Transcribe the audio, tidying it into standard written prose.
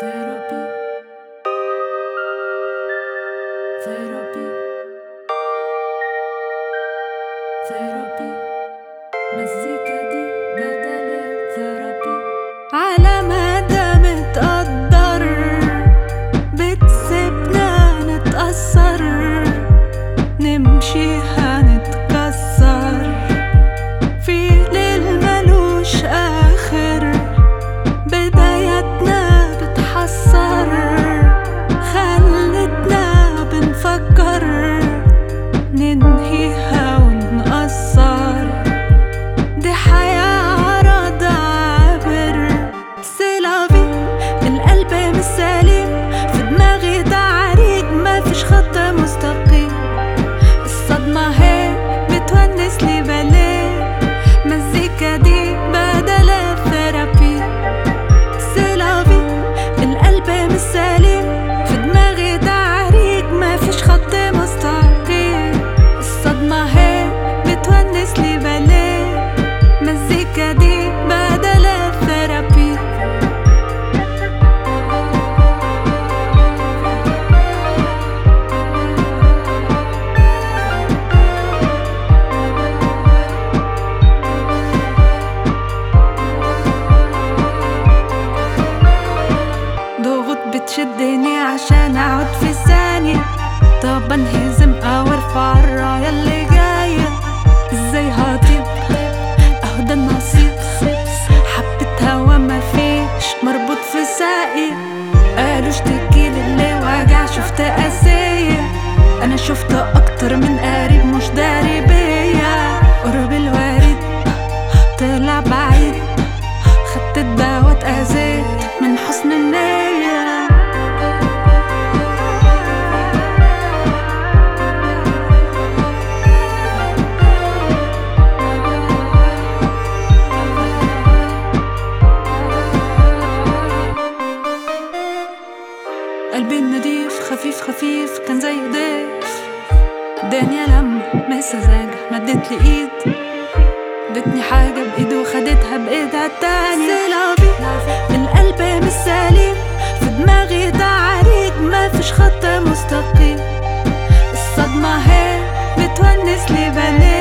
ثيرابي ثيرابي ثيرابي مزيكا دي بدل الثيرابي. على مدى متقدر بتسيبنا نتأثر، نمشي هنتكسر في ليل ملوش آخر، بداياتنا بتحسر خلتنا بنفكر ننهيها ونقصر. دي حياة عرض عابر سلافي، القلب مش سليم، في دماغي تعريج مفيش خط مستقيم. الصدمة هي بتونس لي باليه، مزيكا دي بدل الثيرابي. سلافي القلب مش سليم، في دماغي تعريج مفيش خط مستقيم. الصدمة هي بتونس لي باليه، مزيكا دي بدل الثيرابي. ضغوط بتشدني عشان اقعد في ثانية، طب انهزم او ارفع الراية اللي جاية. ازاي هطيب اهو ده النصيب، حبة هوا مفيش مربوط في ساقي. قالوا اشتكي للي وجع شفت قاسية، انا شفت اكتر من قريب مش داري بيا. قرب الوريد طلع بعيد، خدت الدوا اتأذيت من حسن النية. قلبي النضيف خفيف خفيف كان زي ضيف، الدنيا لما سذاجة مدت لي ايد، ادتني حاجة بايدي وخدتها بايدها التانية. سلافي القلب مش سليم، في دماغي تعريج مفيش خط مستقيم. الصدمة هي بتونس لي باليه،